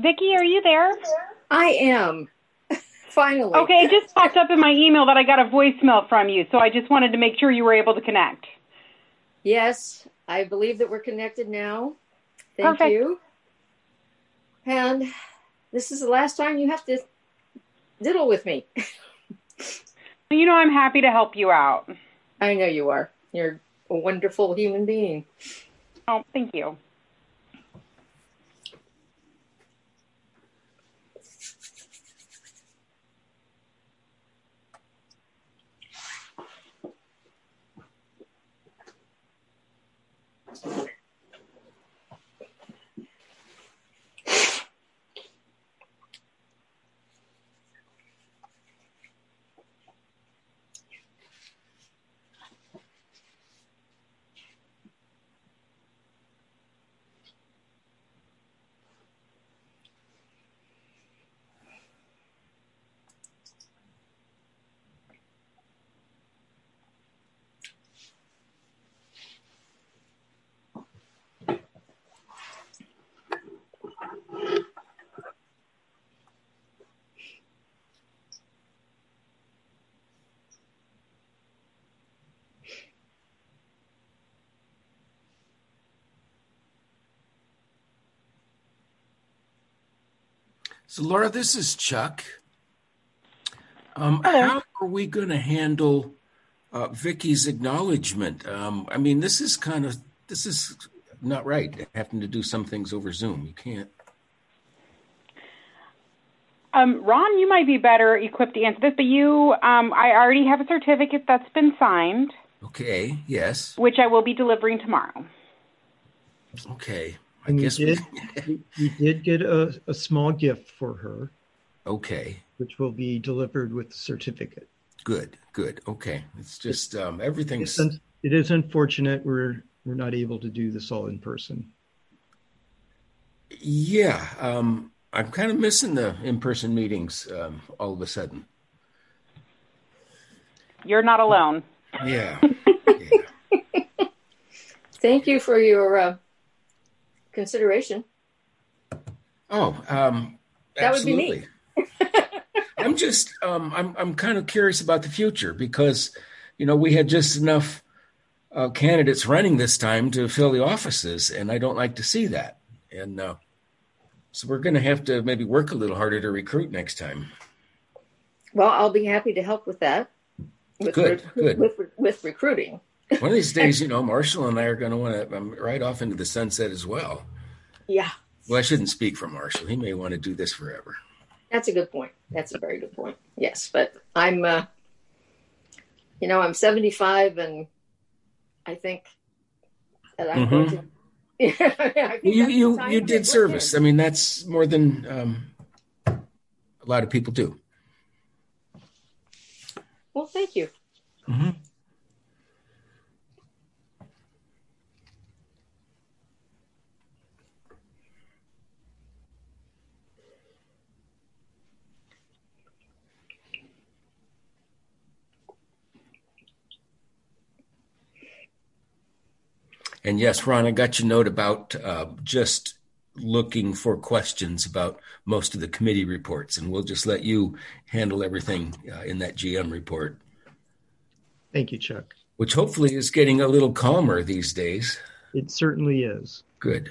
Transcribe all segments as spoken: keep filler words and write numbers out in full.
Vicki, are you there? I am. Finally. Okay, it just popped up in my email that I got a voicemail from you, so I just wanted to make sure you were able to connect. Yes, I believe that we're connected now. Thank Perfect. you. And this is the last time you have to diddle with me. You know I'm happy to help you out. I know you are. You're a wonderful human being. Oh, thank you. So, Laura, this is Chuck. Um, how are we going to handle uh, Vicki's acknowledgement? Um, I mean, this is kind of, this is not right, having to do some things over Zoom. You can't. Um, Ron, you might be better equipped to answer this, but you, um, I already have a certificate that's been signed. Okay, yes. Which I will be delivering tomorrow. Okay. I and guess we did, we, we did get a, a small gift for her. Okay. Which will be delivered with the certificate. Good, good. Okay. It's just um, everything's... It's, it is unfortunate we're, we're not able to do this all in person. Yeah. Um, I'm kind of missing the in-person meetings um, all of a sudden. You're not alone. Yeah. yeah. Thank you for your uh, consideration. Oh, um, that absolutely. would be me. I'm just, um, I'm, I'm kind of curious about the future because, you know, we had just enough uh, candidates running this time to fill the offices, and I don't like to see that. And uh, so we're going to have to maybe work a little harder to recruit next time. Well, I'll be happy to help with that. With good, re- good. With, with recruiting. One of these days, you know, Marshall and I are going to want to um, ride off into the sunset as well. Yeah. Well, I shouldn't speak for Marshall. He may want to do this forever. That's a good point. That's a very good point. Yes, but I'm, uh, you know, I'm seventy-five, and I think that I'm mm-hmm. going to. Yeah, I think you you you did service. In. I mean, that's more than um, a lot of people do. Well, thank you. Mm-hmm. And yes, Ron, I got your note about uh, just looking for questions about most of the committee reports, and we'll just let you handle everything uh, in that G M report. Thank you, Chuck. Which hopefully is getting a little calmer these days. It certainly is. Good.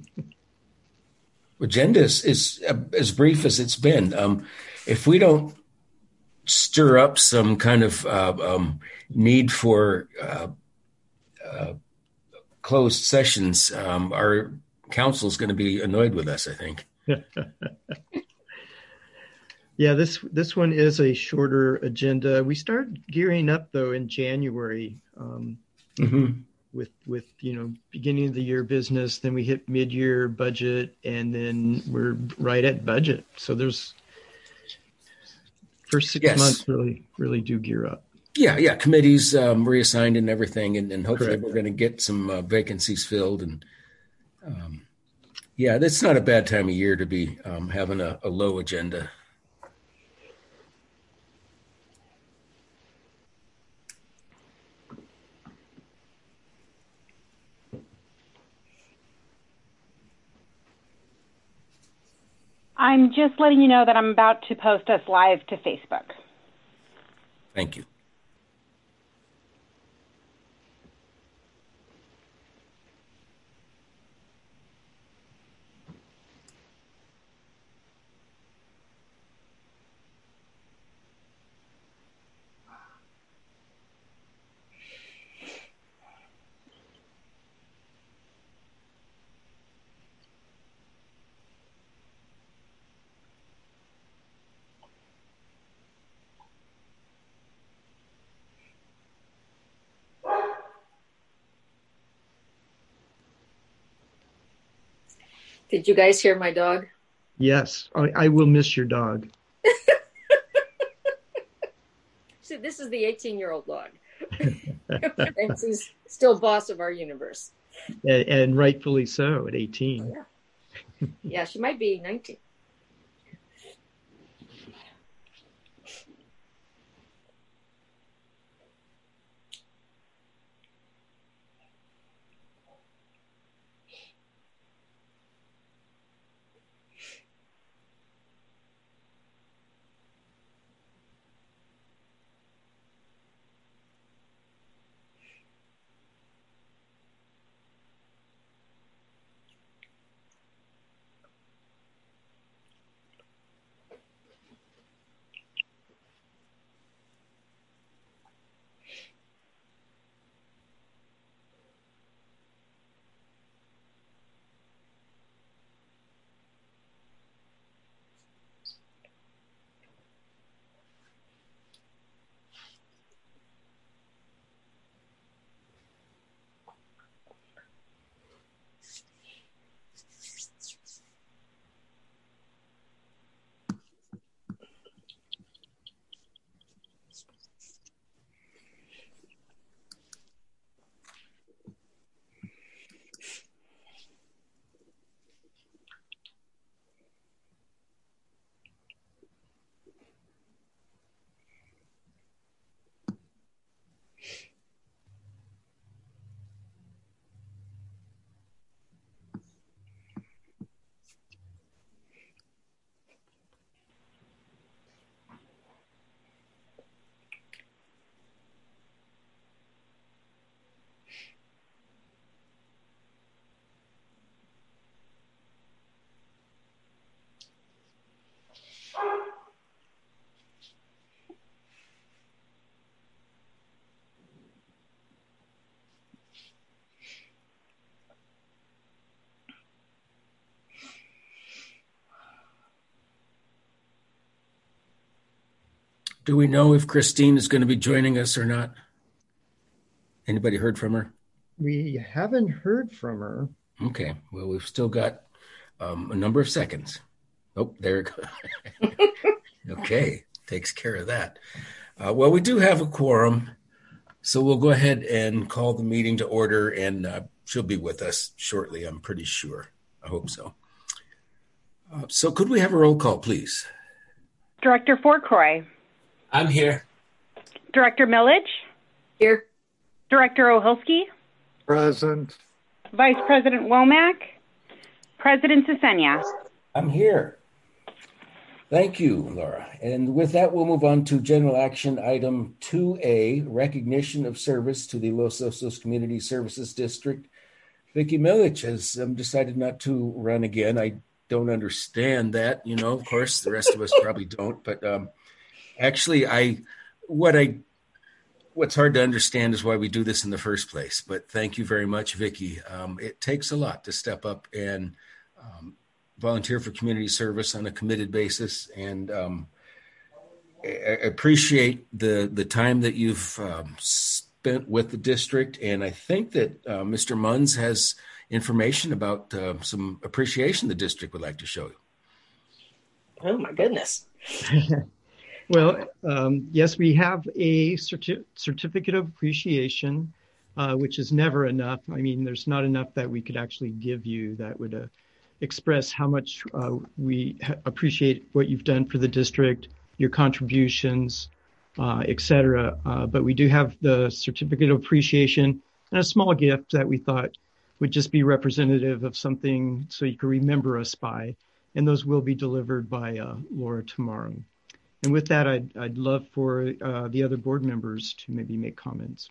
Agenda is, is uh, as brief as it's been. Um, if we don't stir up some kind of uh, um, need for uh, uh, closed sessions, um, our council is going to be annoyed with us, I think. Yeah, this this one is a shorter agenda. We started gearing up though in January um, mm-hmm. with with you know beginning of the year business. Then we hit mid year budget, and then we're right at budget. So there's first six yes. months really really do gear up. Yeah, yeah. Committees um, reassigned and everything, and, and hopefully Correct. we're going to get some uh, vacancies filled. And um, yeah, that's not a bad time of year to be um, having a, a low agenda. I'm just letting you know that I'm about to post us live to Facebook. Thank you. Did you guys hear my dog? Yes, I, I will miss your dog. See, this is the eighteen-year-old dog. And he's still boss of our universe. And, and rightfully so at eighteen. Oh, yeah. Yeah, she might be nineteen. Do we know if Christine is going to be joining us or not? Anybody heard from her? We haven't heard from her. Okay. Well, we've still got um, a number of seconds. Oh, there it goes. Okay. Takes care of that. Uh, well, we do have a quorum, so we'll go ahead and call the meeting to order, and uh, she'll be with us shortly, I'm pretty sure. I hope so. Uh, so could we have a roll call, please? Director Fourcroy. I'm here. Director Millage. Here. Director Ohilsky. Present. Vice President Womack. President Sesenia. I'm here. Thank you, Laura. And with that, we'll move on to general action item two A, recognition of service to the Los Osos Community Services District. Vicki Millage has um, decided not to run again. I don't understand that, you know, of course, the rest of us probably don't, but um, actually, I what I what's hard to understand is why we do this in the first place. But thank you very much, Vicki. Um, it takes a lot to step up and um, volunteer for community service on a committed basis, and um, I appreciate the the time that you've um, spent with the district. And I think that uh, Mister Munns has information about uh, some appreciation the district would like to show you. Oh my goodness. Well, um, yes, we have a certi- certificate of appreciation, uh, which is never enough. I mean, there's not enough that we could actually give you that would uh, express how much uh, we ha- appreciate what you've done for the district, your contributions, uh, et cetera. Uh, but we do have the certificate of appreciation and a small gift that we thought would just be representative of something so you can remember us by. and those will be delivered by uh, Laura tomorrow. And with that, I'd, I'd love for uh, the other board members to maybe make comments.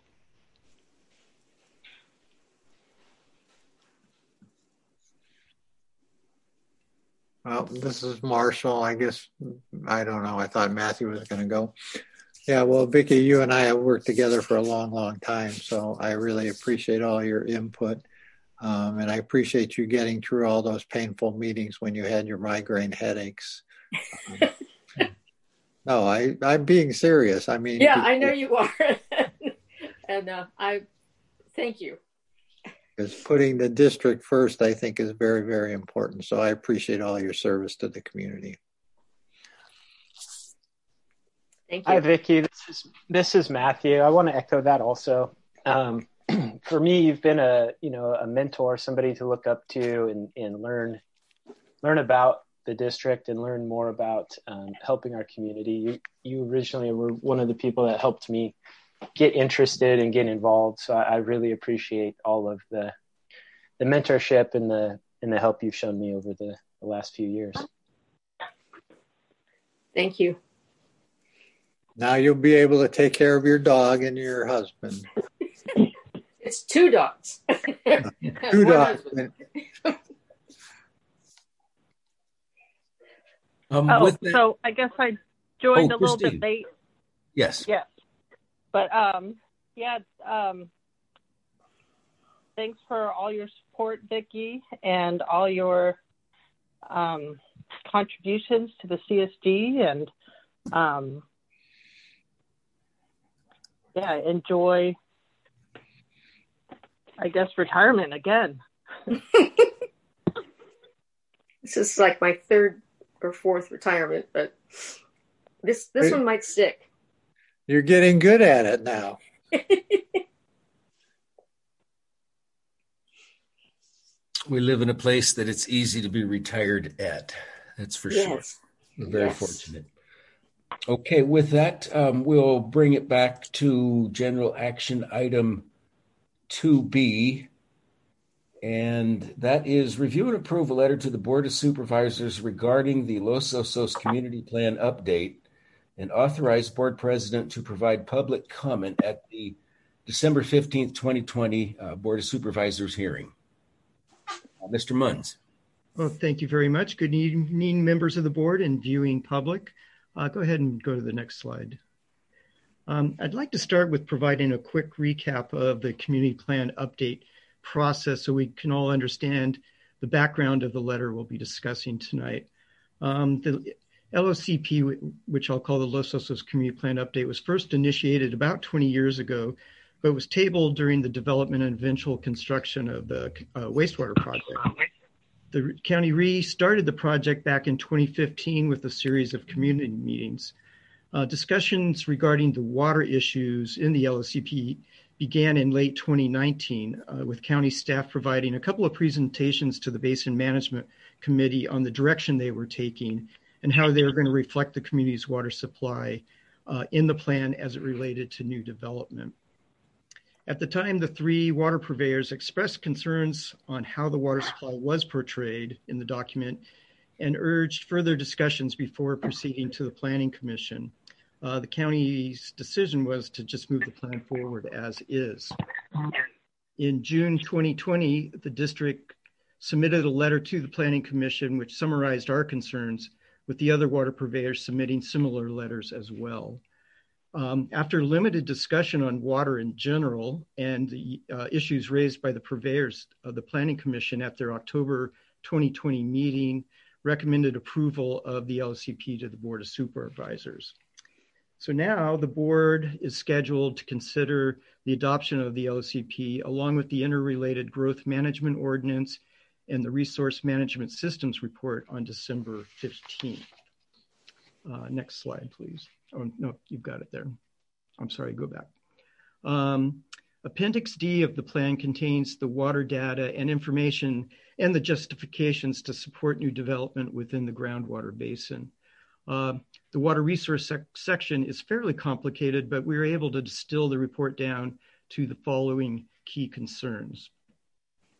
Well, this is Marshall. I guess, I don't know. I thought Matthew was going to go. Yeah, well, Vicki, you and I have worked together for a long, long time. So I really appreciate all your input. Um, and I appreciate you getting through all those painful meetings when you had your migraine headaches. Um, no, I, I'm being serious. I mean, yeah, I know you are. and uh, I thank you. Because putting the district first, I think, is very, very important. So I appreciate all your service to the community. Thank you. Hi, Vicki. This is this is Matthew. I want to echo that also. Um, for me, you've been a you know a mentor, somebody to look up to and, and learn learn about the district and learn more about um, helping our community. You you originally were one of the people that helped me get interested and get involved. So I, I really appreciate all of the the mentorship and the and the help you've shown me over the, the last few years. Thank you. Now you'll be able to take care of your dog and your husband. It's two dogs. Two dogs. Um, oh, with so I guess I joined oh, a little Christine. bit late. Yes. Yeah. But um, yeah, um, thanks for all your support, Vicki, and all your um, contributions to the C S D. And um, yeah, enjoy, I guess, retirement again. This is like my third or fourth retirement, but this this one might stick. You're getting good at it now. We live in a place that it's easy to be retired at. That's for yes. sure. We're very yes. fortunate. Okay, with that, um, we'll bring it back to general action item two B. And that is review and approve a letter to the Board of Supervisors regarding the Los Osos Community Plan update and authorize board president to provide public comment at the December fifteenth, twenty twenty uh, Board of Supervisors hearing. Uh, Mister Munns. Well, thank you very much. Good evening, members of the board and viewing public. Uh, go ahead and go to the next slide. Um, I'd like to start with providing a quick recap of the community plan update process so we can all understand the background of the letter we'll be discussing tonight. Um, the L O C P, which I'll call the Los Osos Community Plan Update, was first initiated about twenty years ago, but was tabled during the development and eventual construction of the uh, wastewater project. The county restarted the project back in twenty fifteen with a series of community meetings. Uh, discussions regarding the water issues in the L O C P began in late twenty nineteen, uh, with county staff providing a couple of presentations to the Basin Management Committee on the direction they were taking and how they were going to reflect the community's water supply uh, in the plan as it related to new development. At the time, the three water purveyors expressed concerns on how the water supply was portrayed in the document and urged further discussions before proceeding to the Planning Commission. Uh, the county's decision was to just move the plan forward as is. In June twenty twenty, the district submitted a letter to the Planning Commission which summarized our concerns, with the other water purveyors submitting similar letters as well. Um, after limited discussion on water in general and the uh, issues raised by the purveyors of the Planning Commission at their October twenty twenty meeting, recommended approval of the L O C P to the Board of Supervisors. So now the board is scheduled to consider the adoption of the L O C P along with the interrelated growth management ordinance and the resource management systems report on December fifteenth. Uh, next slide, please. Oh, no, you've got it there. I'm sorry, go back. Um, Appendix D of the plan contains the water data and information and the justifications to support new development within the groundwater basin. Uh, the water resource sec- section is fairly complicated, but we were able to distill the report down to the following key concerns.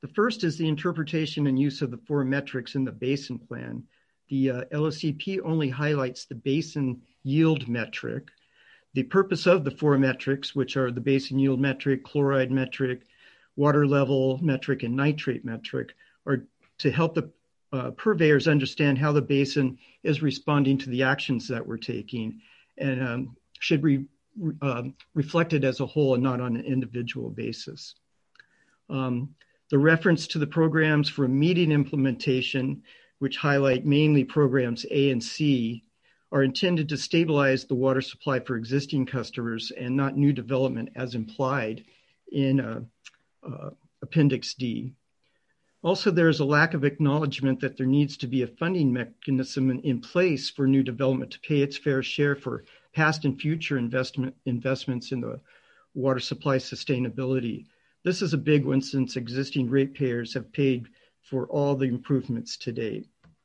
The first is the interpretation and use of the four metrics in the basin plan. The uh, L O C P only highlights the basin yield metric. The purpose of the four metrics, which are the basin yield metric, chloride metric, water level metric, and nitrate metric, are to help the uh, purveyors understand how the basin is responding to the actions that we're taking, and um, should be uh, reflected as a whole and not on an individual basis. Um, the reference to the programs for immediate implementation, which highlight mainly programs A and C, are intended to stabilize the water supply for existing customers and not new development as implied in uh, uh, Appendix D. Also, there is a lack of acknowledgement that there needs to be a funding mechanism in, in place for new development to pay its fair share for past and future investment investments in the water supply sustainability. This is a big one since existing ratepayers have paid for all the improvements to date.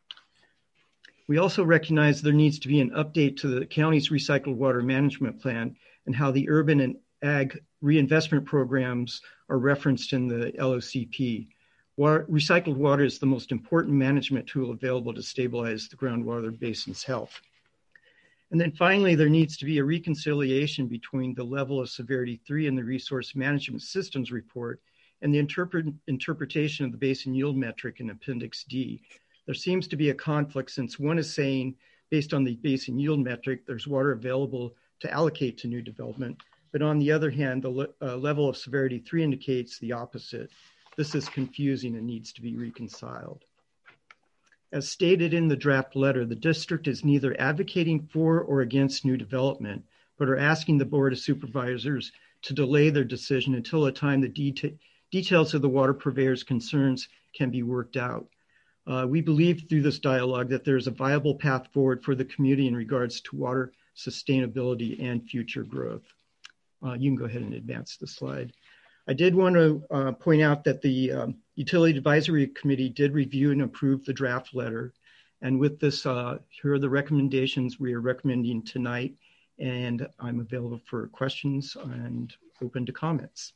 We also recognize there needs to be an update to the county's recycled water management plan and how the urban and ag reinvestment programs are referenced in the L O C P. Water, recycled water is the most important management tool available to stabilize the groundwater basin's health. And then finally, there needs to be a reconciliation between the level of severity three in the resource management systems report and the interpret, interpretation of the basin yield metric in Appendix D. There seems to be a conflict since one is saying, based on the basin yield metric, there's water available to allocate to new development. But on the other hand, the le- uh, level of severity three indicates the opposite. This is confusing and needs to be reconciled. As stated in the draft letter, the district is neither advocating for or against new development, but are asking the Board of Supervisors to delay their decision until a time the deta- details of the water purveyor's concerns can be worked out. Uh, we believe through this dialogue that there is a viable path forward for the community in regards to water sustainability and future growth. Uh, you can go ahead and advance the slide. I did want to uh, point out that the um, Utility Advisory Committee did review and approve the draft letter. And with this, uh, here are the recommendations we are recommending tonight. And I'm available for questions and open to comments.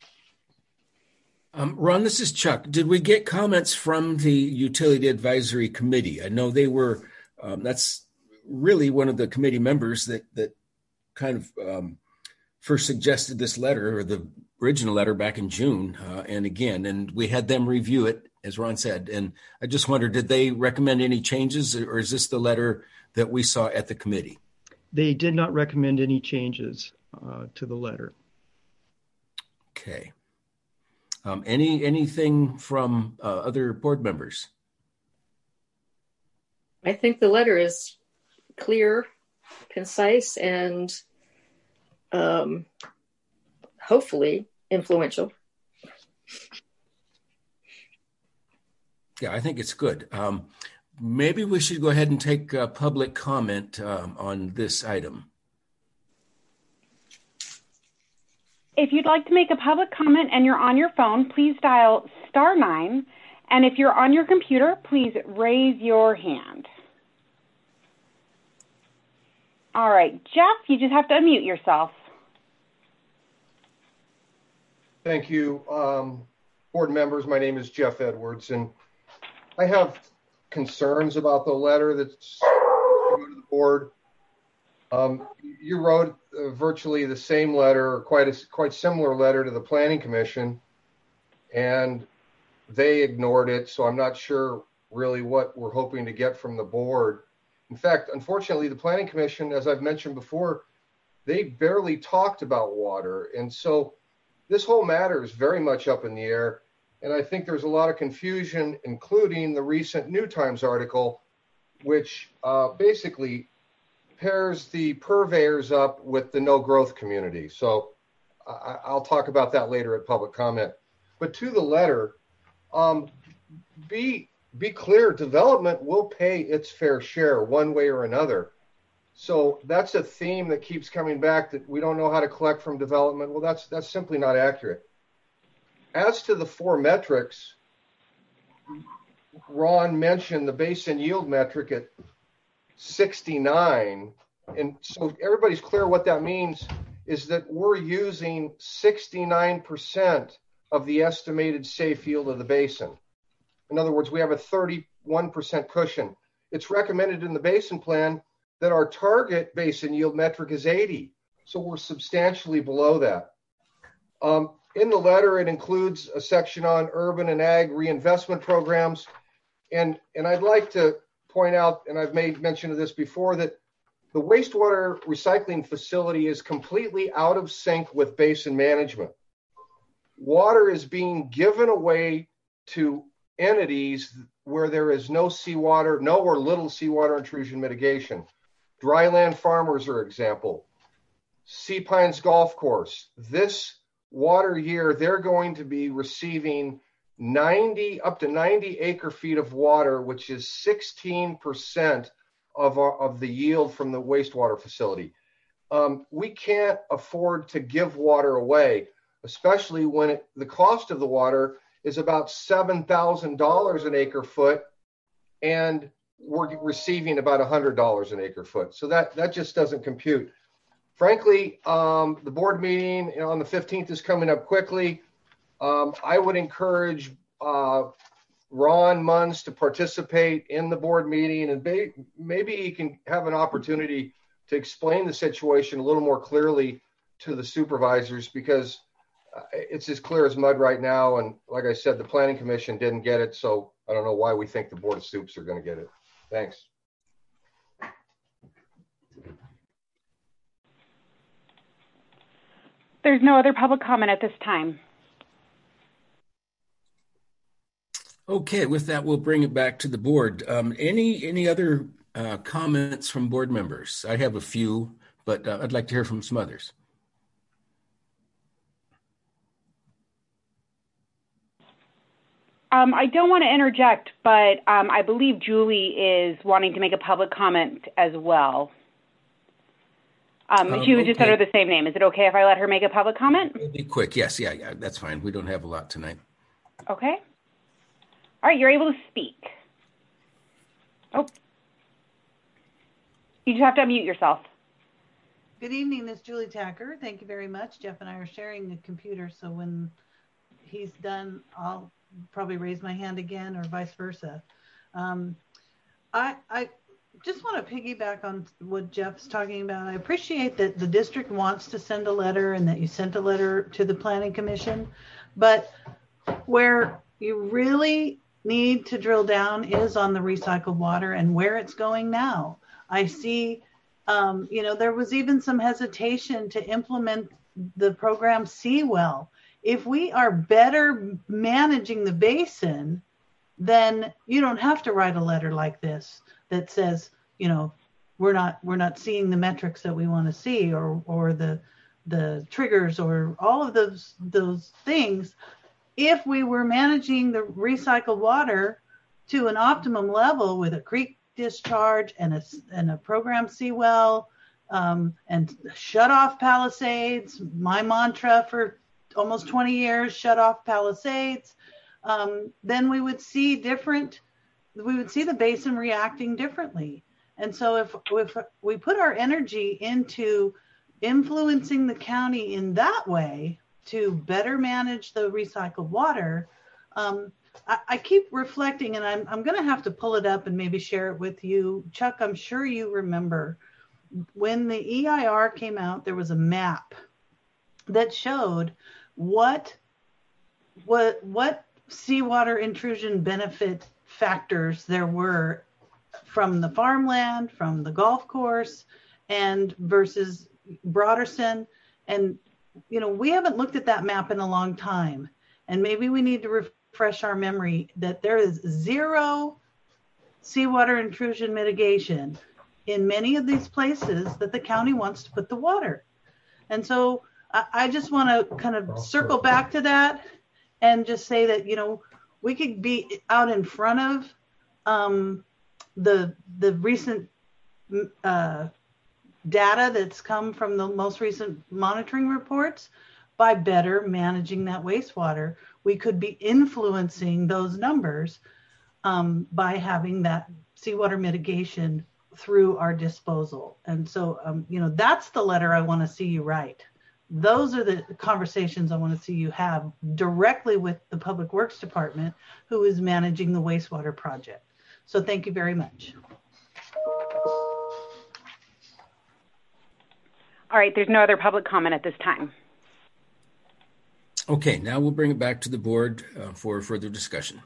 Um, Ron, this is Chuck. Did we get comments from the Utility Advisory Committee? I know they were, um, that's really one of the committee members that, that kind of um, first suggested this letter, or the original letter, back in June. Uh, and again, and we had them review it, as Ron said. And I just wondered, did they recommend any changes, or is this the letter that we saw at the committee? They did not recommend any changes uh, to the letter. Okay. Um, any anything from uh, other board members? I think the letter is clear, concise, and um, hopefully influential. Yeah, I think it's good. Um, maybe we should go ahead and take uh, public comment um, on this item. If you'd like to make a public comment and you're on your phone, please dial star nine. And if you're on your computer, please raise your hand. All right, Jeff, you just have to unmute yourself. Thank you. Um, board members, my name is Jeff Edwards, and I have concerns about the letter that's going to the board. Um, you wrote uh, virtually the same letter, or quite a quite similar letter to the Planning Commission, and they ignored it. So I'm not sure really what we're hoping to get from the board. In fact, unfortunately, the Planning Commission, as I've mentioned before, they barely talked about water. And so this whole matter is very much up in the air. And I think there's a lot of confusion, including the recent New Times article, which uh, basically pairs the purveyors up with the no growth community. So I, I'll talk about that later at public comment. But to the letter, um, be be clear, development will pay its fair share one way or another. So that's a theme that keeps coming back, that we don't know how to collect from development. Well, that's that's simply not accurate. As to the four metrics, Ron mentioned the basin yield metric at sixty-nine. And so everybody's clear what that means is that we're using sixty-nine percent of the estimated safe yield of the basin. In other words, we have a thirty-one percent cushion. It's recommended in the basin plan that our target basin yield metric is eighty. So we're substantially below that. Um, in the letter, it includes a section on urban and ag reinvestment programs. And, and I'd like to point out, and I've made mention of this before, that the wastewater recycling facility is completely out of sync with basin management. Water is being given away to entities where there is no seawater, no or little seawater intrusion mitigation. Dryland farmers are an example. Sea Pines Golf Course. This water year, they're going to be receiving ninety, up to ninety acre feet of water, which is sixteen percent of, our, of the yield from the wastewater facility. Um, we can't afford to give water away, especially when it, the cost of the water is about seven thousand dollars an acre foot, and we're receiving about one hundred dollars an acre foot. So that, that just doesn't compute. Frankly, um, the board meeting on the fifteenth is coming up quickly. Um, I would encourage uh, Ron Munns to participate in the board meeting, and ba- maybe he can have an opportunity to explain the situation a little more clearly to the supervisors, because uh, it's as clear as mud right now. And like I said, the Planning Commission didn't get it, so I don't know why we think the Board of Supes are going to get it. Thanks. There's no other public comment at this time. Okay, with that, we'll bring it back to the board. Um, any any other uh, comments from board members? I have a few, but uh, I'd like to hear from some others. Um, I don't want to interject, but um, I believe Julie is wanting to make a public comment as well. Um, Um, she was just okay. under the same name. Is it okay if I let her make a public comment? It'll be quick. Yes, yeah, yeah, that's fine. We don't have a lot tonight. Okay. All right, you're able to speak. Oh. You just have to unmute yourself. Good evening, this is Julie Tacker. Thank you very much. Jeff and I are sharing the computer, so when he's done, I'll probably raise my hand again or vice versa. Um, I, I just want to piggyback on what Jeff's talking about. I appreciate that the district wants to send a letter and that you sent a letter to the Planning Commission, but where you really need to drill down is on the recycled water and where it's going now. I see, um, you know, there was even some hesitation to implement the program Seawell. If we are better managing the basin, then you don't have to write a letter like this that says, you know, we're not we're not seeing the metrics that we want to see, or or the the triggers, or all of those those things. If we were managing the recycled water to an optimum level with a creek discharge and a and a program Seawell um, and shut off Palisades, my mantra for almost twenty years, shut off Palisades, um, then we would see different, we would see the basin reacting differently. And so if, if we put our energy into influencing the county in that way to better manage the recycled water, um, I, I keep reflecting, and I'm, I'm going to have to pull it up and maybe share it with you. Chuck, I'm sure you remember when the E I R came out, there was a map that showed what what what seawater intrusion benefit factors there were from the farmland, from the golf course, and versus Broderson. And you know, we haven't looked at that map in a long time, and maybe we need to refresh our memory that there is zero seawater intrusion mitigation in many of these places that the county wants to put the water. And so I just want to kind of circle back to that and just say that, you know, we could be out in front of um, the the recent uh, data that's come from the most recent monitoring reports by better managing that wastewater. We could be influencing those numbers um, by having that seawater mitigation through our disposal. And so, um, you know, that's the letter I want to see you write. Those are the conversations I want to see you have directly with the Public Works Department, who is managing the wastewater project. So thank you very much. All right, there's no other public comment at this time. Okay, now we'll bring it back to the board uh, for further discussion.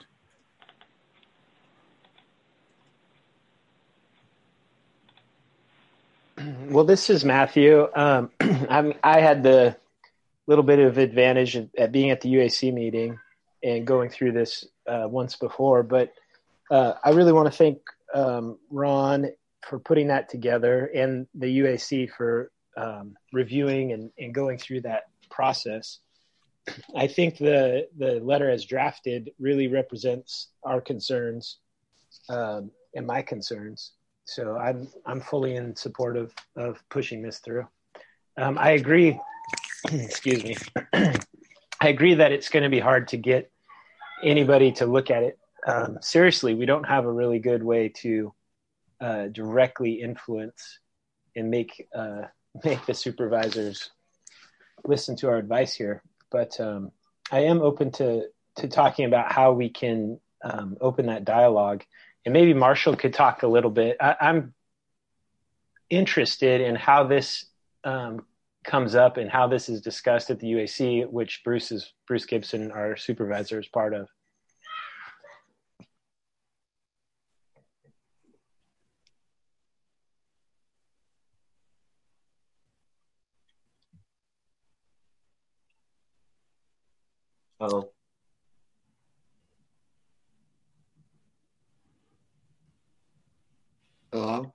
Well, this is Matthew. Um, I'm, I had the little bit of advantage at, at being at the U A C meeting and going through this uh, once before, but uh, I really want to thank um, Ron for putting that together and the U A C for um, reviewing and, and going through that process. I think the, the letter as drafted really represents our concerns um, and my concerns. So I'm I'm fully in support of, of pushing this through. Um, I agree, excuse me, I agree that it's going to be hard to get anybody to look at it um, seriously. We don't have a really good way to uh, directly influence and make uh, make the supervisors listen to our advice here. But um, I am open to to talking about how we can um, open that dialogue. And maybe Marshall could talk a little bit. I, I'm interested in how this um, comes up and how this is discussed at the U A C, which Bruce is Bruce Gibson, our supervisor, is part of. Oh. Hello?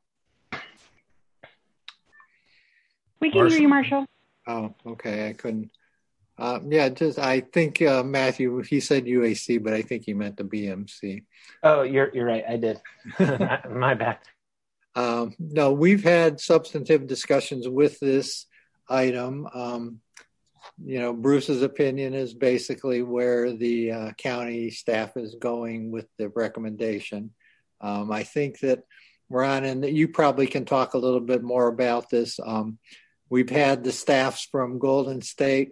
We can Marshall? hear you, Marshall. Oh, okay. I couldn't. Uh, yeah, just I think uh, Matthew, he said U A C, but I think he meant the B M C. Oh, you're you're right. I did. My bad. Um, no, we've had substantive discussions with this item. Um, you know, Bruce's opinion is basically where the uh, county staff is going with the recommendation. Um, I think that Ron, and you probably can talk a little bit more about this. Um, we've had the staffs from Golden State,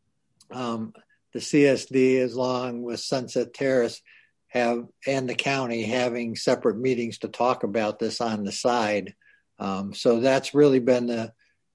um, the C S D, as long with Sunset Terrace, have and the county having separate meetings to talk about this on the side. Um, so that's really been the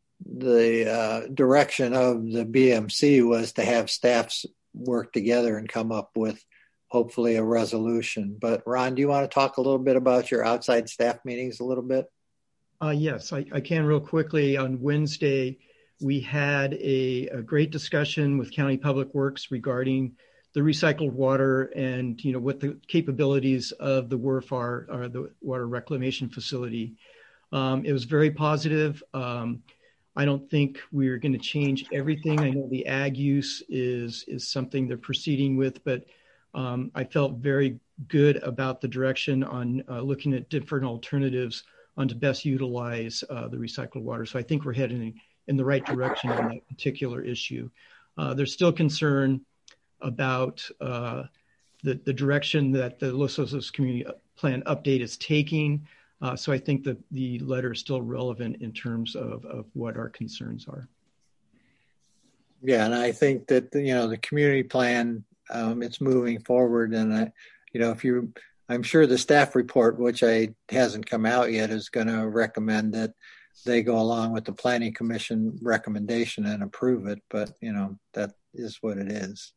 the uh, direction of the B M C, was to have staffs work together and come up with hopefully a resolution. But Ron, do you want to talk a little bit about your outside staff meetings a little bit? Uh, yes, I, I can real quickly. On Wednesday, we had a, a great discussion with County Public Works regarding the recycled water and, you know, what the capabilities of the W R F are, or the Water Reclamation Facility. Um, it was very positive. Um, I don't think we're going to change everything. I know the ag use is is something they're proceeding with, but um, I felt very good about the direction on uh, looking at different alternatives on to best utilize uh, the recycled water. So I think we're heading in the right direction on that particular issue. Uh, there's still concern about uh, the, the direction that the Los Osos Community Plan update is taking. Uh, so I think that the letter is still relevant in terms of, of what our concerns are. Yeah, and I think that, you know, the community plan, um, it's moving forward. And, I, you know, if you, I'm sure the staff report, which I hasn't come out yet, is going to recommend that they go along with the Planning Commission recommendation and approve it. But, you know, that is what it is.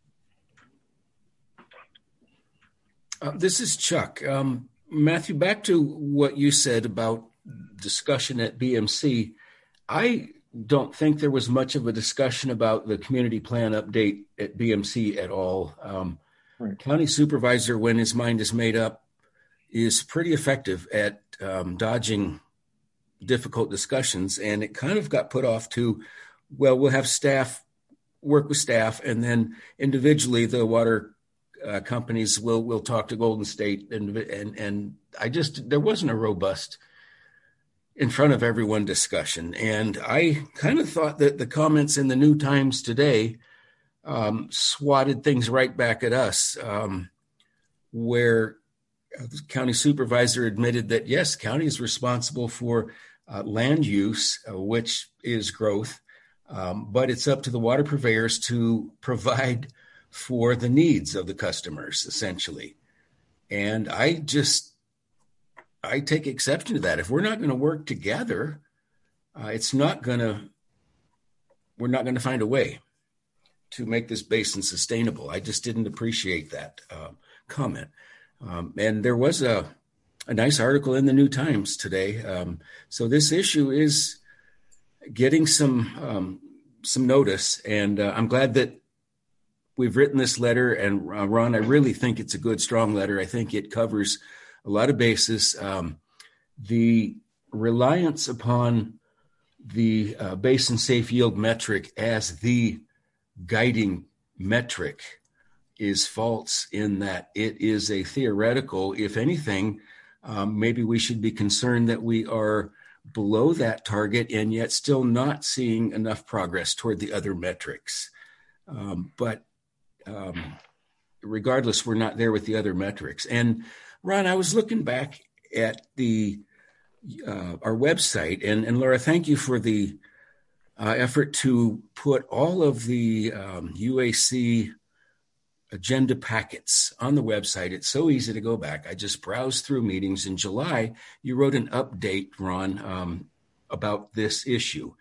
Uh, this is Chuck. Um, Matthew, back to what you said about discussion at B M C. I don't think there was much of a discussion about the community plan update at B M C at all. Um, right. County supervisor, when his mind is made up, is pretty effective at um, dodging difficult discussions. And it kind of got put off to, well, we'll have staff work with staff, and then individually the water Uh, companies will will talk to Golden State, and and and I just there wasn't a robust in front of everyone discussion, and I kind of thought that the comments in the New Times today um, swatted things right back at us, um, where the county supervisor admitted that yes, county is responsible for uh, land use, uh, which is growth, Um, but it's up to the water purveyors to provide for the needs of the customers, essentially. And I just, I take exception to that. If we're not going to work together, uh, it's not going to, we're not going to find a way to make this basin sustainable. I just didn't appreciate that uh, comment. Um, and there was a, a nice article in the New Times today. Um, so this issue is getting some um, some notice, and uh, I'm glad that we've written this letter. And uh, Ron, I really think it's a good, strong letter. I think it covers a lot of bases. Um, the reliance upon the uh, basin safe yield metric as the guiding metric is false in that it is a theoretical. If anything, um, maybe we should be concerned that we are below that target and yet still not seeing enough progress toward the other metrics. Um, but um, regardless, we're not there with the other metrics. And Ron, I was looking back at the uh, our website, and, and Laura, thank you for the uh, effort to put all of the um, U A C agenda packets on the website. It's so easy to go back. I just browsed through meetings. In July, you wrote an update, Ron, um, about this issue.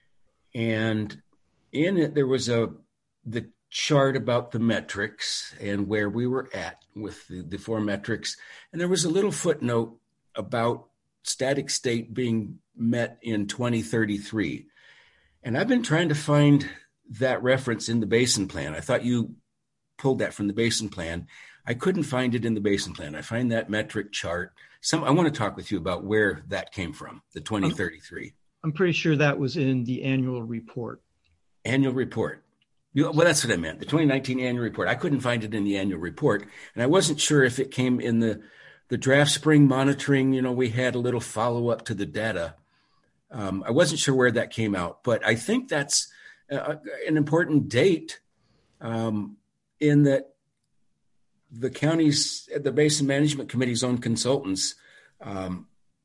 And in it, there was a the chart about the metrics and where we were at with the, the four metrics. And there was a little footnote about static state being met in twenty thirty-three. And I've been trying to find that reference in the basin plan. I thought you pulled that from the basin plan. I couldn't find it in the basin plan. I find that metric chart. Some I want to talk with you about where that came from, the twenty thirty-three. I'm pretty sure that was in the annual report. Annual report. You, well, that's what I meant, the twenty nineteen annual report. I couldn't find it in the annual report. And I wasn't sure if it came in the, the draft spring monitoring. You know, we had a little follow-up to the data. Um, I wasn't sure where that came out, but I think that's uh, an important date um, in that the county's, the Basin Management Committee's own consultants, um,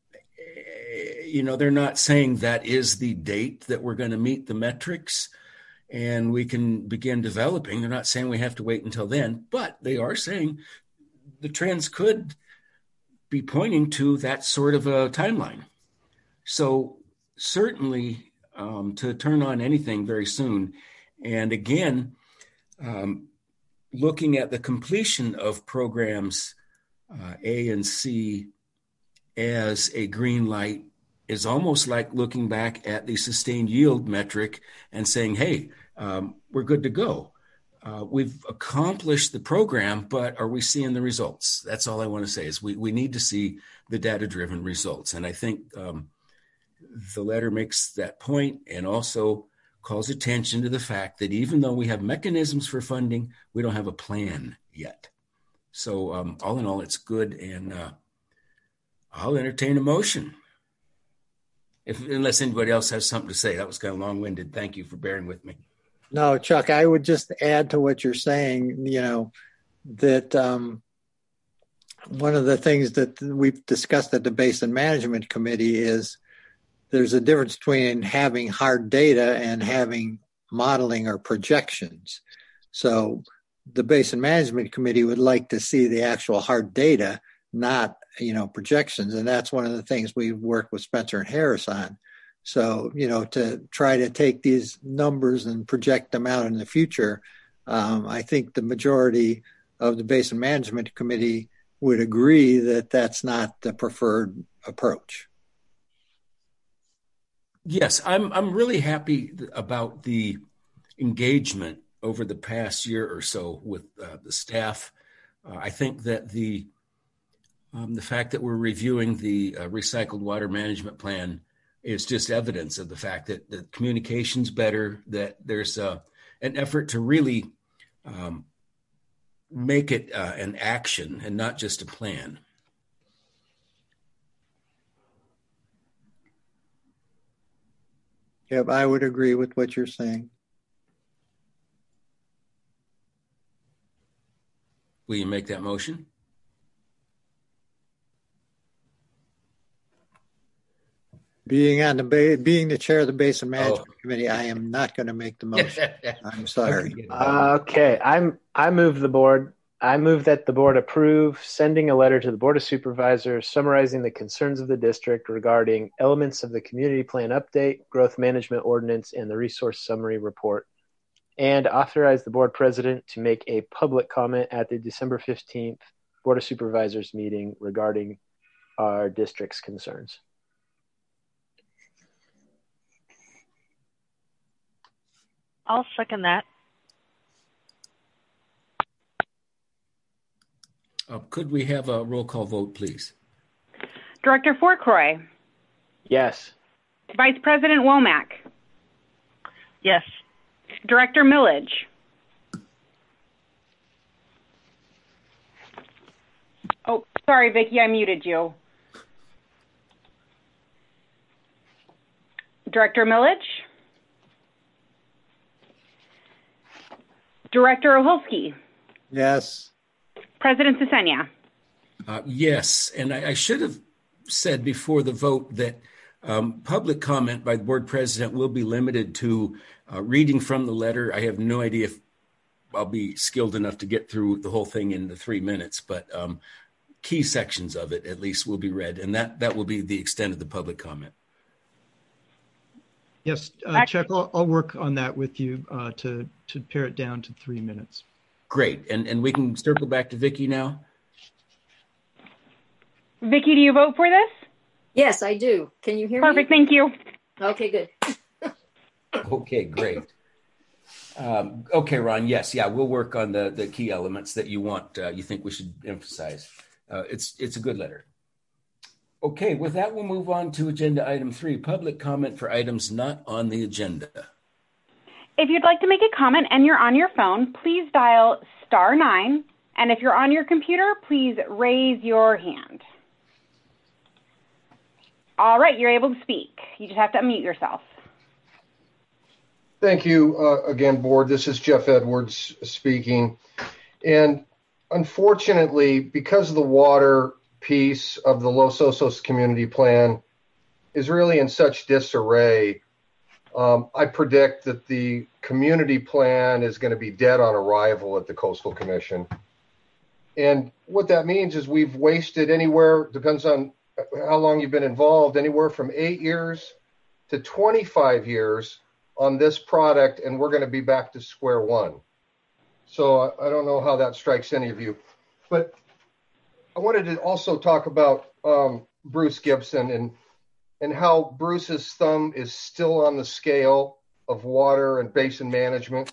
you know, they're not saying that is the date that we're going to meet the metrics and we can begin developing. They're not saying we have to wait until then, but they are saying the trends could be pointing to that sort of a timeline. So certainly um, to turn on anything very soon. And again, um, looking at the completion of programs uh, A and C as a green light is almost like looking back at the sustained yield metric and saying, hey, um, we're good to go. Uh, we've accomplished the program, but are we seeing the results? That's all I want to say is we, we need to see the data-driven results. And I think um, the letter makes that point and also calls attention to the fact that even though we have mechanisms for funding, we don't have a plan yet. So um, all in all, it's good. And uh, I'll entertain a motion. If, unless anybody else has something to say. That was kind of long-winded. Thank you for bearing with me. No, Chuck, I would just add to what you're saying, you know, that um, one of the things that we've discussed at the Basin Management Committee is there's a difference between having hard data and having modeling or projections. So the Basin Management Committee would like to see the actual hard data, not, you know, projections. And that's one of the things we've worked with Spencer and Harris on. So, you know, to try to take these numbers and project them out in the future, um, I think the majority of the Basin Management Committee would agree that that's not the preferred approach. Yes, I'm I'm really happy about the engagement over the past year or so with uh, the staff. Uh, I think that the um, the fact that we're reviewing the uh, recycled water management plan is just evidence of the fact that the communication's better, that there's uh, an effort to really um, make it uh, an action and not just a plan. Yep, I would agree with what you're saying. Will you make that motion? Being on the ba- being the chair of the Basin Management oh. Committee, I am not going to make the motion. I'm sorry. Uh, okay, I'm I move the board. I move that the board approve sending a letter to the Board of Supervisors summarizing the concerns of the district regarding elements of the community plan update, growth management ordinance, and the resource summary report, and authorize the board president to make a public comment at the December fifteenth Board of Supervisors meeting regarding our district's concerns. I'll second that. Uh, could we have a roll call vote, please? Director Fourcroy. Yes. Vice President Womack. Yes. Director Millage. Oh, sorry, Vicki, I muted you. Director Millage. Director Oholsky. Yes. President Sesenia. Uh, yes, and I, I should have said before the vote that um, public comment by the board president will be limited to uh, reading from the letter. I have no idea if I'll be skilled enough to get through the whole thing in the three minutes, but um, key sections of it at least will be read, and that, that will be the extent of the public comment. Yes, uh, Chuck, I'll, I'll work on that with you uh, to, to pare it down to three minutes. Great. And and we can circle back to Vicki now. Vicki, do you vote for this? Yes, I do. Can you hear Perfect, me? Perfect. Thank you. Okay, good. Okay, great. Um, okay, Ron. Yes, yeah, we'll work on the, the key elements that you want. Uh, you think we should emphasize. Uh, it's it's a good letter. Okay, with that, we'll move on to agenda item three, public comment for items not on the agenda. If you'd like to make a comment and you're on your phone, please dial star nine. And if you're on your computer, please raise your hand. All right, you're able to speak. You just have to unmute yourself. Thank you uh, again, board. This is Jeff Edwards speaking. And unfortunately, because of the water piece of the Los Osos community plan is really in such disarray, Um, I predict that the community plan is going to be dead on arrival at the Coastal Commission. And what that means is we've wasted anywhere, depends on how long you've been involved, anywhere from eight years to twenty-five years on this product, and we're going to be back to square one. So I, I don't know how that strikes any of you. But I wanted to also talk about um, Bruce Gibson and and how Bruce's thumb is still on the scale of water and basin management.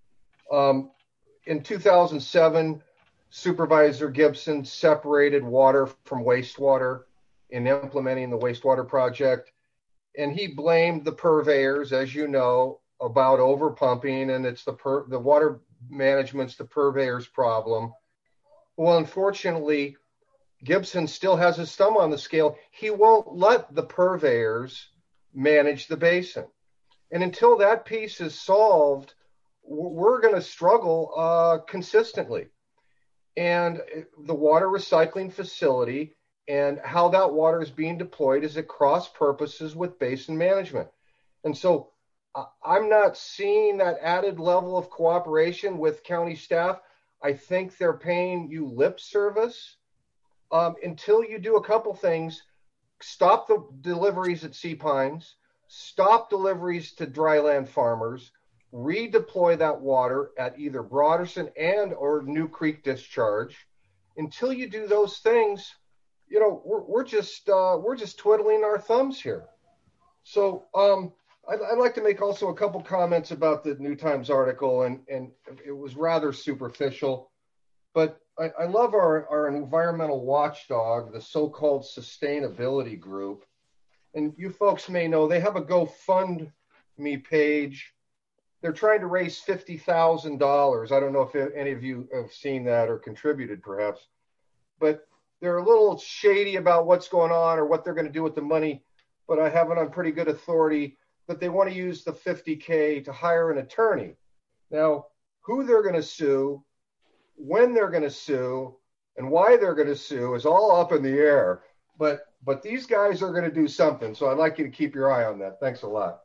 Um, in two thousand seven, Supervisor Gibson separated water from wastewater in implementing the wastewater project, and he blamed the purveyors, as you know, about overpumping, and it's the per- the water management's the purveyors' problem. Well, unfortunately, Gibson still has his thumb on the scale. He won't let the purveyors manage the basin. And until that piece is solved, we're going to struggle uh, consistently. And the water recycling facility and how that water is being deployed is at cross purposes with basin management. And so uh, I'm not seeing that added level of cooperation with county staff. I think they're paying you lip service. Um, until you do a couple things, stop the deliveries at Sea Pines, stop deliveries to dryland farmers, redeploy that water at either Broderson and or New Creek discharge. Until you do those things, you know, we're, we're just uh, we're just twiddling our thumbs here. So um, I'd, I'd like to make also a couple comments about the New Times article, and, and it was rather superficial, but I, I love our, our environmental watchdog, the so-called sustainability group. And you folks may know they have a GoFundMe page. They're trying to raise fifty thousand dollars. I don't know if any of you have seen that or contributed perhaps, but they're a little shady about what's going on or what they're going to do with the money. But I have it on pretty good authority that they want to use the fifty K to hire an attorney. Now, who they're going to sue, when they're going to sue, and why they're going to sue is all up in the air. But but these guys are going to do something. So I'd like you to keep your eye on that. Thanks a lot.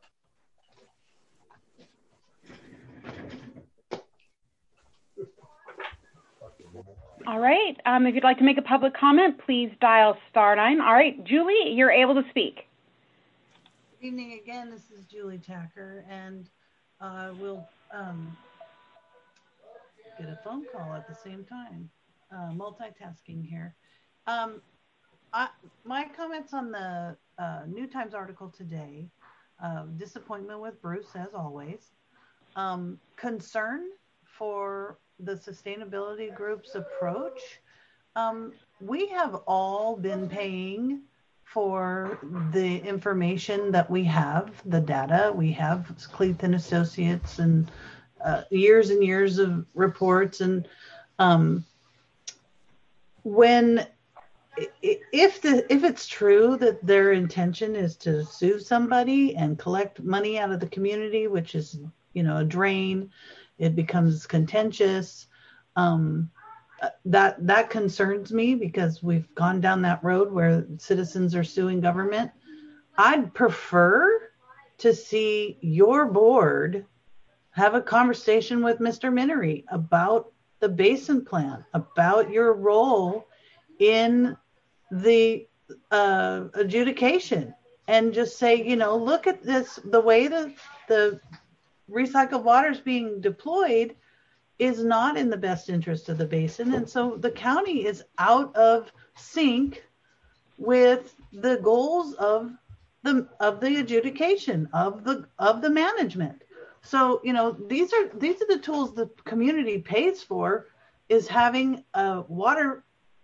All right. Um, if you'd like to make a public comment, please dial star nine. All right, Julie, you're able to speak. Good evening again. This is Julie Tacker, and uh, we'll um, get a phone call at the same time. Uh, multitasking here. Um, I, my comments on the uh, New Times article today, uh, disappointment with Bruce, as always. Um, concern for the sustainability group's approach. Um, we have all been paying for the information that we have, the data. We have Cleath and Associates and uh, years and years of reports. And um, when, if the if it's true that their intention is to sue somebody and collect money out of the community, which is, you know, a drain, it becomes contentious. Um, that that concerns me because we've gone down that road where citizens are suing government. I'd prefer to see your board have a conversation with Mister Minery about the basin plan, about your role in the uh, adjudication, and just say, you know, look at this, the way that the recycled water is being deployed is not in the best interest of the basin. And so the county is out of sync with the goals of the of the adjudication of the of the management. So, you know, these are these are the tools the community pays for, is having a water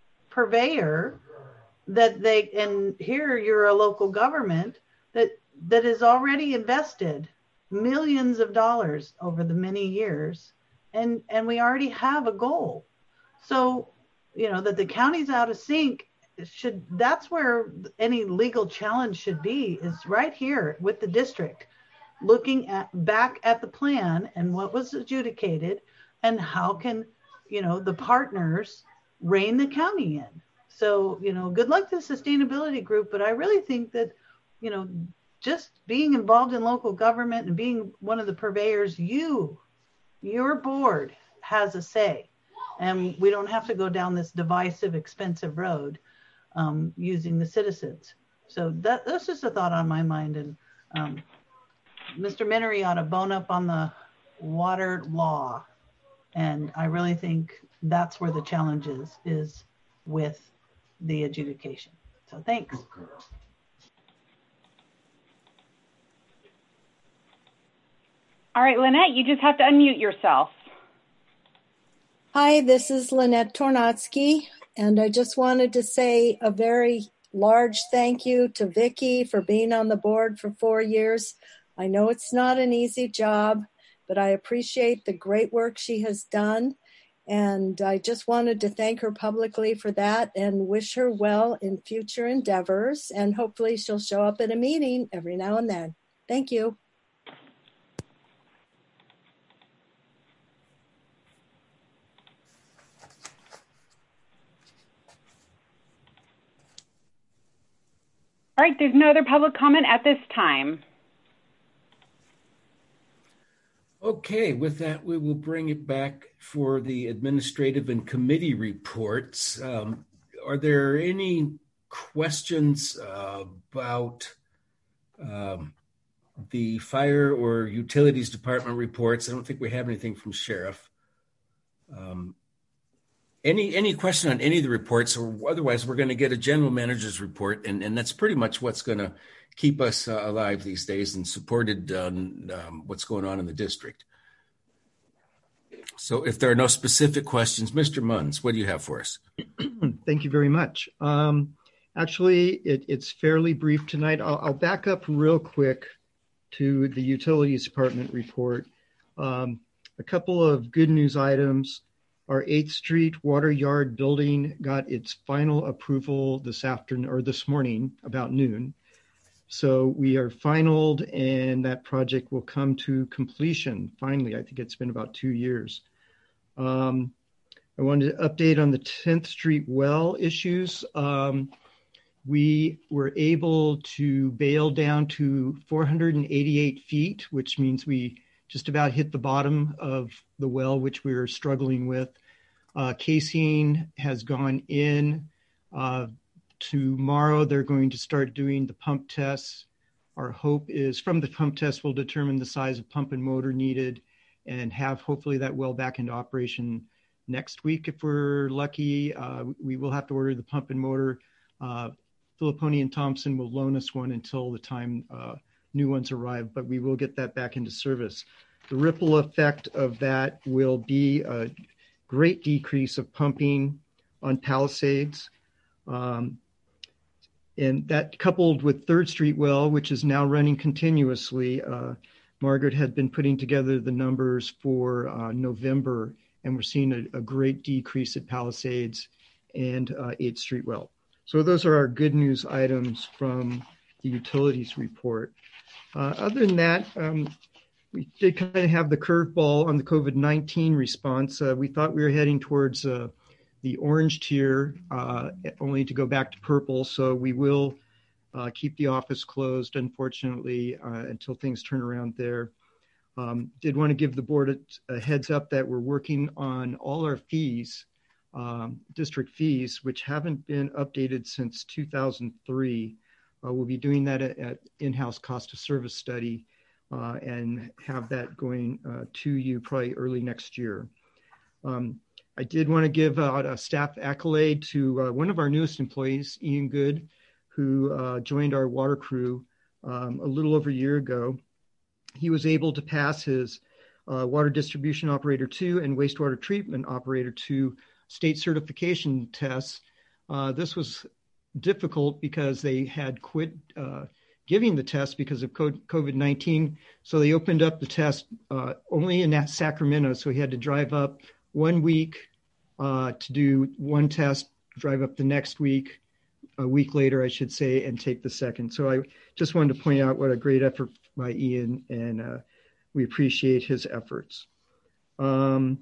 purveyor that they, and here you're a local government that that is already invested millions of dollars over the many years, and and we already have a goal. So, you know, that the county's out of sync should, that's where any legal challenge should be, is right here with the district, looking at back at the plan and what was adjudicated, and how can, you know, the partners rein the county in. So, you know, good luck to the sustainability group, but I really think that, you know, just being involved in local government and being one of the purveyors, you, your board has a say. And we don't have to go down this divisive, expensive road um, using the citizens. So that, that's just a thought on my mind. And um, Mister Minery ought to bone up on the water law. And I really think that's where the challenge is, is with the adjudication. So thanks. All right, Lynette, you just have to unmute yourself. Hi, this is Lynette Tornatsky, and I just wanted to say a very large thank you to Vicki for being on the board for four years. I know it's not an easy job, but I appreciate the great work she has done, and I just wanted to thank her publicly for that and wish her well in future endeavors, and hopefully she'll show up at a meeting every now and then. Thank you. All right, there's no other public comment at this time. Okay, with that, we will bring it back for the administrative and committee reports. Um, are there any questions uh, about um, the fire or utilities department reports? I don't think we have anything from sheriff. Um, Any any question on any of the reports, or otherwise we're going to get a general manager's report, and, and that's pretty much what's going to keep us uh, alive these days and supported on um, what's going on in the district. So if there are no specific questions, Mister Munns, what do you have for us? Thank you very much. Um, actually, it, it's fairly brief tonight. I'll, I'll back up real quick to the utilities department report. Um, a couple of good news items. Our eighth Street Water Yard building got its final approval this afternoon, or this morning, about noon. So we are finalized, and that project will come to completion. Finally, I think it's been about two years. Um, I wanted to update on the tenth Street well issues. Um, we were able to bail down to four hundred eighty-eight feet, which means we just about hit the bottom of the well, which we were struggling with. Uh, casing has gone in. Uh, tomorrow, they're going to start doing the pump tests. Our hope is from the pump test, we'll determine the size of pump and motor needed and have hopefully that well back into operation next week. If we're lucky, uh, we will have to order the pump and motor. Uh, Filipponi and Thompson will loan us one until the time uh, new ones arrive, but we will get that back into service. The ripple effect of that will be a great decrease of pumping on Palisades. Um, and that coupled with Third Street Well, which is now running continuously, uh, Margaret had been putting together the numbers for uh, November, and we're seeing a, a great decrease at Palisades and uh, eighth Street Well. So those are our good news items from the utilities report. Uh, other than that, um, we did kind of have the curveball on the COVID nineteen response. Uh, we thought we were heading towards uh, the orange tier, uh, only to go back to purple. So we will uh, keep the office closed, unfortunately, uh, until things turn around there. Um, did want to give the board a, a heads up that we're working on all our fees, um, district fees, which haven't been updated since two thousand three. Uh, we'll be doing that at, at in-house cost of service study uh, and have that going uh, to you probably early next year. Um, I did want to give out a staff accolade to uh, one of our newest employees, Ian Good, who uh, joined our water crew um, a little over a year ago. He was able to pass his uh, water distribution operator two and wastewater treatment operator two state certification tests. Uh, this was difficult because they had quit uh, giving the test because of COVID nineteen. So they opened up the test uh, only in Sacramento. So he had to drive up one week uh, to do one test, drive up the next week, a week later, I should say, and take the second. So I just wanted to point out what a great effort by Ian, and uh, we appreciate his efforts. Um,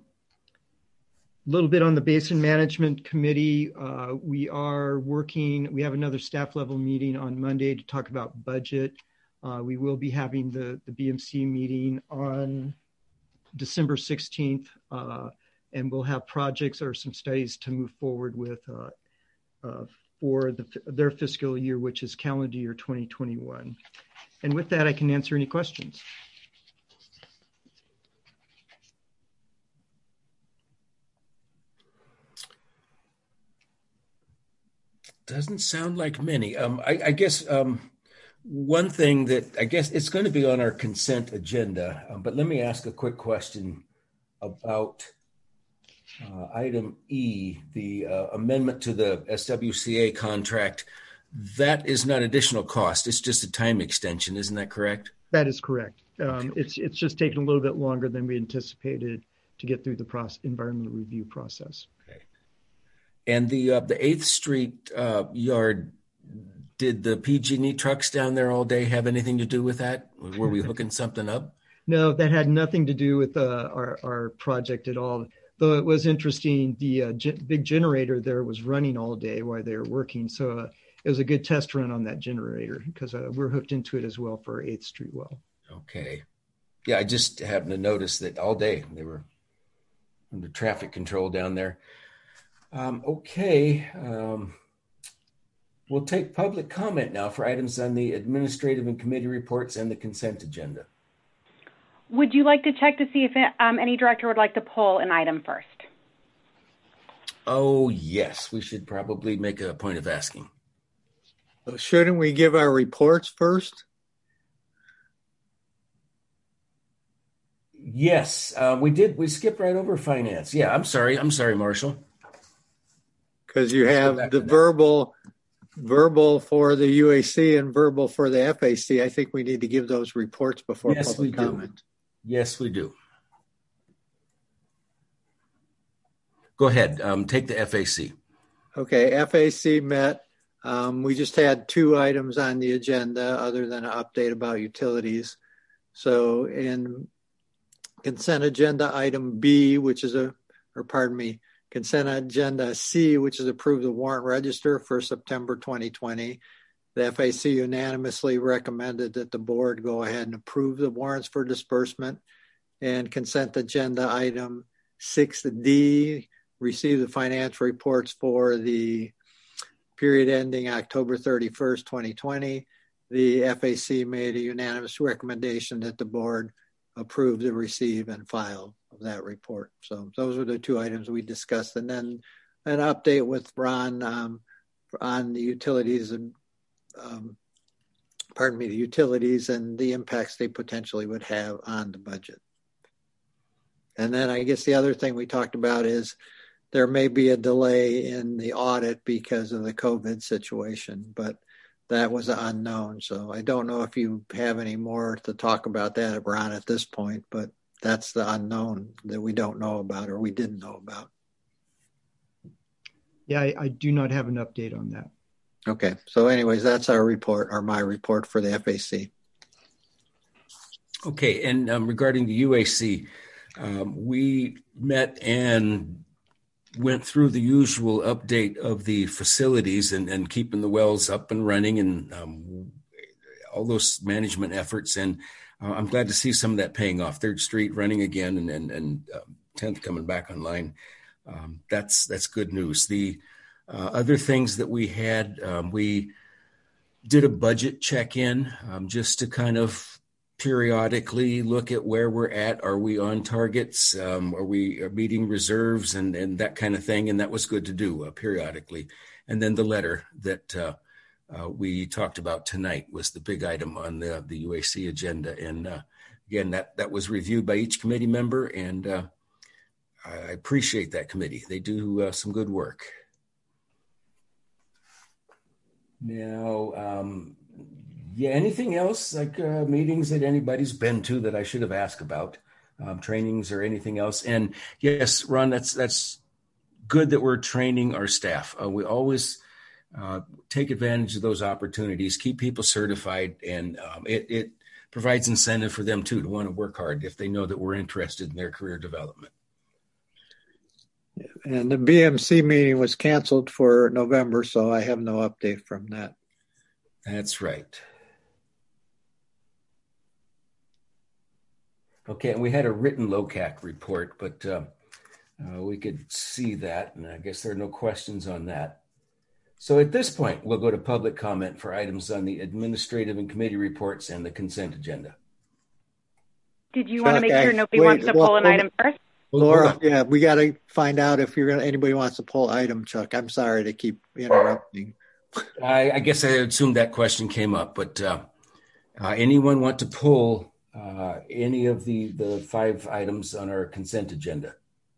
a little bit on the Basin Management Committee. Uh, we are working, we have another staff level meeting on Monday to talk about budget. Uh, we will be having the, the B M C meeting on December sixteenth, uh, and we'll have projects or some studies to move forward with uh, uh, for the, their fiscal year, which is calendar year twenty twenty-one. And with that, I can answer any questions. Doesn't sound like many. Um, I, I guess um, one thing that I guess it's going to be on our consent agenda, um, but let me ask a quick question about uh, item E, the uh, amendment to the S W C A contract. That is not additional cost. It's just a time extension. Isn't that correct? That is correct. Um, it's it's just taken a little bit longer than we anticipated to get through the process, environmental review process. Okay. And the uh, the eighth Street uh, yard, did the P G and E trucks down there all day have anything to do with that? Were we hooking something up? No, that had nothing to do with uh, our, our project at all. Though it was interesting, the uh, ge- big generator there was running all day while they were working. So uh, it was a good test run on that generator because uh, we're hooked into it as well for our eighth Street well. Okay. Yeah, I just happened to notice that all day they were under traffic control down there. Um, okay. Um, we'll take public comment now for items on the administrative and committee reports and the consent agenda. Would you like to check to see if um, any director would like to pull an item first? Oh, yes. We should probably make a point of asking. So shouldn't we give our reports first? Yes, uh, we did. We skipped right over finance. Yeah, I'm sorry. I'm sorry, Marshall. Because you have the verbal, verbal for the U A C and verbal for the F A C. I think we need to give those reports before yes, public we comment. Do. Yes, we do. Go ahead. Um, take the F A C. Okay, F A C met. Um, we just had two items on the agenda other than an update about utilities. So in consent agenda item B, which is a, or pardon me, Consent agenda C, which is approve the warrant register for September twenty twenty. The F A C unanimously recommended that the board go ahead and approve the warrants for disbursement. And consent agenda item six D, receive the financial reports for the period ending October thirty-first, twenty twenty. The F A C made a unanimous recommendation that the board approve the receive and file of that report. So those are the two items we discussed. And then an update with Ron um, on the utilities and um, pardon me, the utilities and the impacts they potentially would have on the budget. And then I guess the other thing we talked about is there may be a delay in the audit because of the COVID situation, but that was unknown. So I don't know if you have any more to talk about that, Ron, at this point, but that's the unknown that we don't know about or we didn't know about. Yeah, I, I do not have an update on that. Okay. So anyways, that's our report or my report for the F A C. Okay. And um, regarding the U A C, um, we met and went through the usual update of the facilities and, and keeping the wells up and running and um, all those management efforts. And uh, I'm glad to see some of that paying off. Third Street running again and, and, and uh, tenth coming back online. Um, that's, that's good news. The uh, other things that we had, um, we did a budget check-in um, just to kind of periodically look at where we're at. Are we on targets? Um, are we are meeting reserves and, and that kind of thing? And that was good to do uh, periodically. And then the letter that uh, uh, we talked about tonight was the big item on the, the U A C agenda. And uh, again, that, that was reviewed by each committee member. And uh, I appreciate that committee. They do uh, some good work. Now, um, yeah, anything else like uh, meetings that anybody's been to that I should have asked about, um, trainings or anything else? And yes, Ron, that's that's good that we're training our staff. Uh, we always uh, take advantage of those opportunities, keep people certified, and um, it, it provides incentive for them too to want to work hard if they know that we're interested in their career development. And the B M C meeting was canceled for November, so I have no update from that. That's right. Okay, and we had a written L O C A C report, but uh, uh, we could see that, and I guess there are no questions on that. So at this point, we'll go to public comment for items on the administrative and committee reports and the consent agenda. Did you Chuck, want to make sure I, nobody wait, wants to well, pull an well, item first? Laura, yeah, we got to find out if you're gonna. Anybody wants to pull item, Chuck. I'm sorry to keep interrupting. I, I guess I assumed that question came up, but uh, uh, anyone want to pull uh, any of the, the five items on our consent agenda?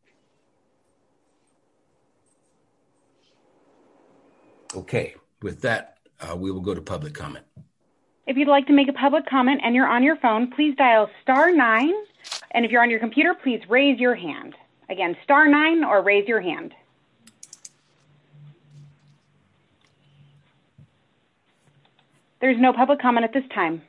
Okay, with that, uh, we will go to public comment. If you'd like to make a public comment and you're on your phone, please dial star nine. And if you're on your computer, please raise your hand. Again, star nine or raise your hand. There's no public comment at this time.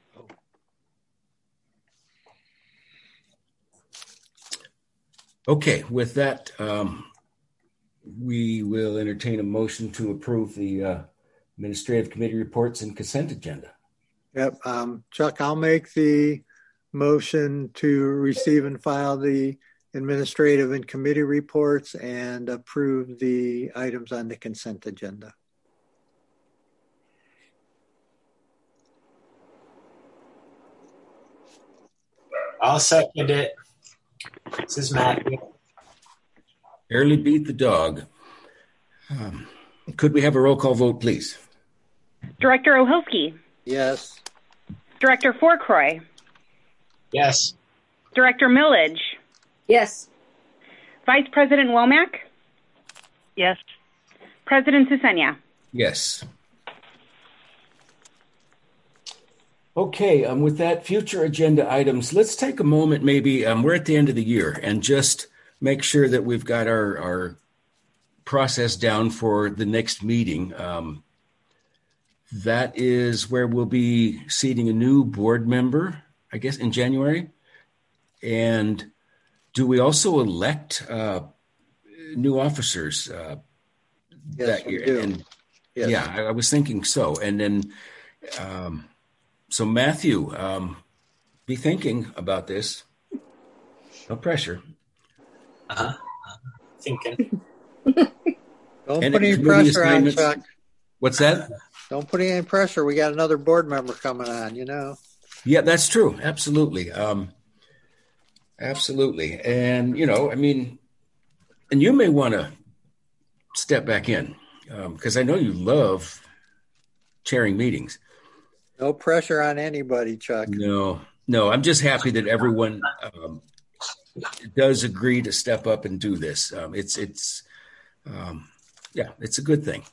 Okay, with that, um, we will entertain a motion to approve the uh, administrative committee reports and consent agenda. Yep, um, Chuck, I'll make the motion to receive and file the administrative and committee reports and approve the items on the consent agenda. I'll second it. This is Matthew. Barely beat the dog. Um, could we have a roll call vote, please? Director Ohilsky. Yes. Director Fourcroy. Yes. Director Millage. Yes. Vice President Womack. Yes. President Cesenia. Yes. Okay, um, with that, future agenda items, let's take a moment maybe, um, we're at the end of the year, and just make sure that we've got our, our process down for the next meeting. Um, that is where we'll be seating a new board member, I guess, in January. And do we also elect uh, new officers uh, Yes, that we year. do. And Yes. yeah, I, I was thinking so. And then, um, so Matthew, um, be thinking about this. No pressure. Uh-huh. Thinking. Don't And put any committee pressure on assignments- Chuck. What's that? Don't put any pressure. We got another board member coming on, you know. Yeah, that's true. Absolutely. Um, absolutely. And, you know, I mean, and you may want to step back in because um, I know you love chairing meetings. No pressure on anybody, Chuck. No, no, I'm just happy that everyone um, does agree to step up and do this. Um, it's, it's, um, yeah, it's a good thing.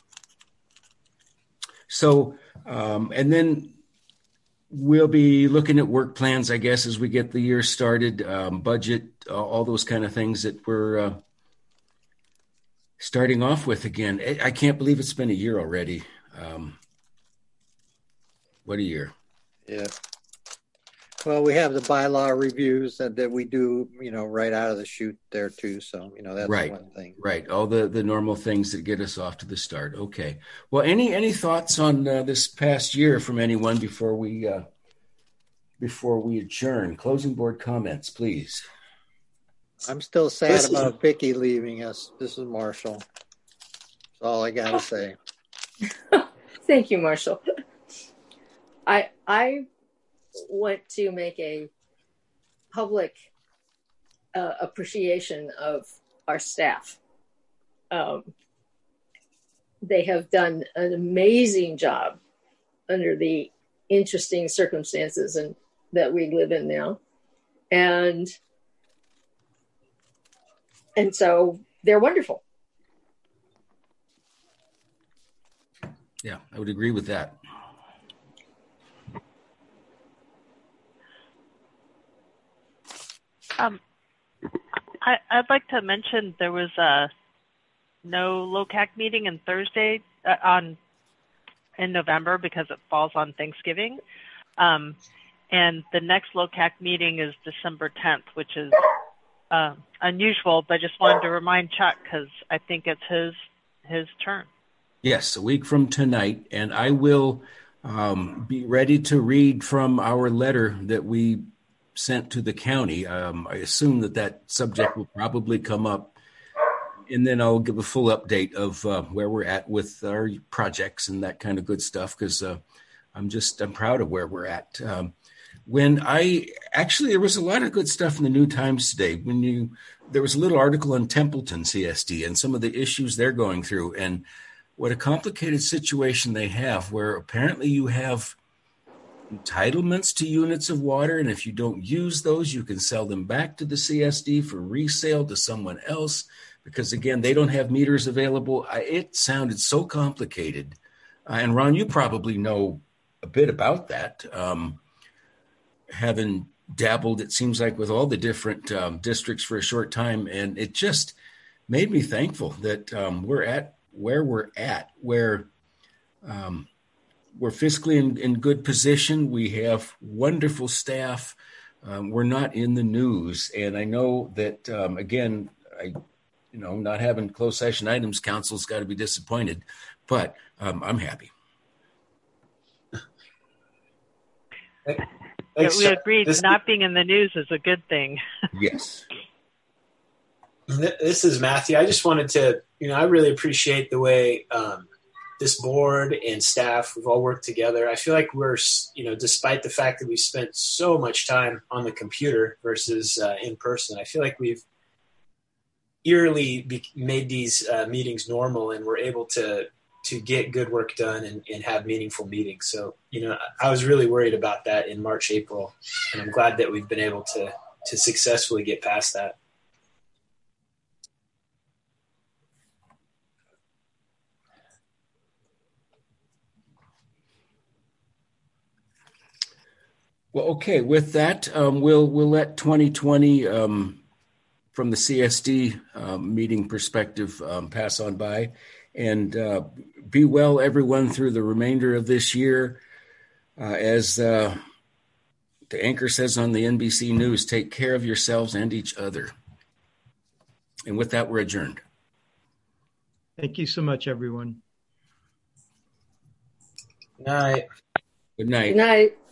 So, um, and then we'll be looking at work plans, I guess, as we get the year started, um, budget, uh, all those kind of things that we're uh, starting off with again. I can't believe it's been a year already. Um, what a year. Yeah. Well, we have the bylaw reviews that, that we do, you know, right out of the chute there too. So, you know, that's right. one thing. Right. All the, the normal things that get us off to the start. Okay. Well, any, any thoughts on uh, this past year from anyone before we, uh, before we adjourn? Closing board comments, please. I'm still sad this about is... Vicki leaving us. This is Marshall. That's all I got to say. Thank you, Marshall. I, I, want to make a public uh, appreciation of our staff. Um, they have done an amazing job under the interesting circumstances and that we live in now. And, and so they're wonderful. Yeah, I would agree with that. Um, I, I'd like to mention there was a no L O C A C meeting in Thursday uh, on in November because it falls on Thanksgiving, um, and the next L O C A C meeting is December tenth, which is uh, unusual. But I just wanted to remind Chuck because I think it's his his turn. Yes, a week from tonight, and I will um, be ready to read from our letter that we sent to the county. Um, I assume that that subject will probably come up, and then I'll give a full update of uh, where we're at with our projects and that kind of good stuff, because uh, I'm just, I'm proud of where we're at. Um, when I, actually, there was a lot of good stuff in the New Times today. When you, there was a little article on Templeton C S D and some of the issues they're going through, and what a complicated situation they have, where apparently you have entitlements to units of water, and if you don't use those, you can sell them back to the C S D for resale to someone else, because again, they don't have meters available. I, it sounded so complicated. Uh, and Ron, you probably know a bit about that, um, having dabbled, it seems like, with all the different um, districts for a short time, and it just made me thankful that um, we're at where we're at, where um, we're fiscally in, in good position. We have wonderful staff. Um, we're not in the news. And I know that, um, again, I, you know, not having closed session items, council's got to be disappointed, but um, I'm happy. Thanks, yeah, we agreed this, not being in the news is a good thing. Yes. This is Matthew. I just wanted to, you know, I really appreciate the way um, this board and staff, we've all worked together. I feel like we're, you know, despite the fact that we spent so much time on the computer versus uh, in person, I feel like we've eerily be- made these uh, meetings normal, and we're able to to get good work done and, and have meaningful meetings. So, you know, I was really worried about that in March, April, and I'm glad that we've been able to to successfully get past that. Well, okay. With that, um, we'll we'll let twenty twenty, um, from the C S D um, meeting perspective, um, pass on by, and uh, be well, everyone, through the remainder of this year. Uh, as uh, the anchor says on the N B C News, take care of yourselves and each other. And with that, we're adjourned. Thank you so much, everyone. Good night. Good night. Good night.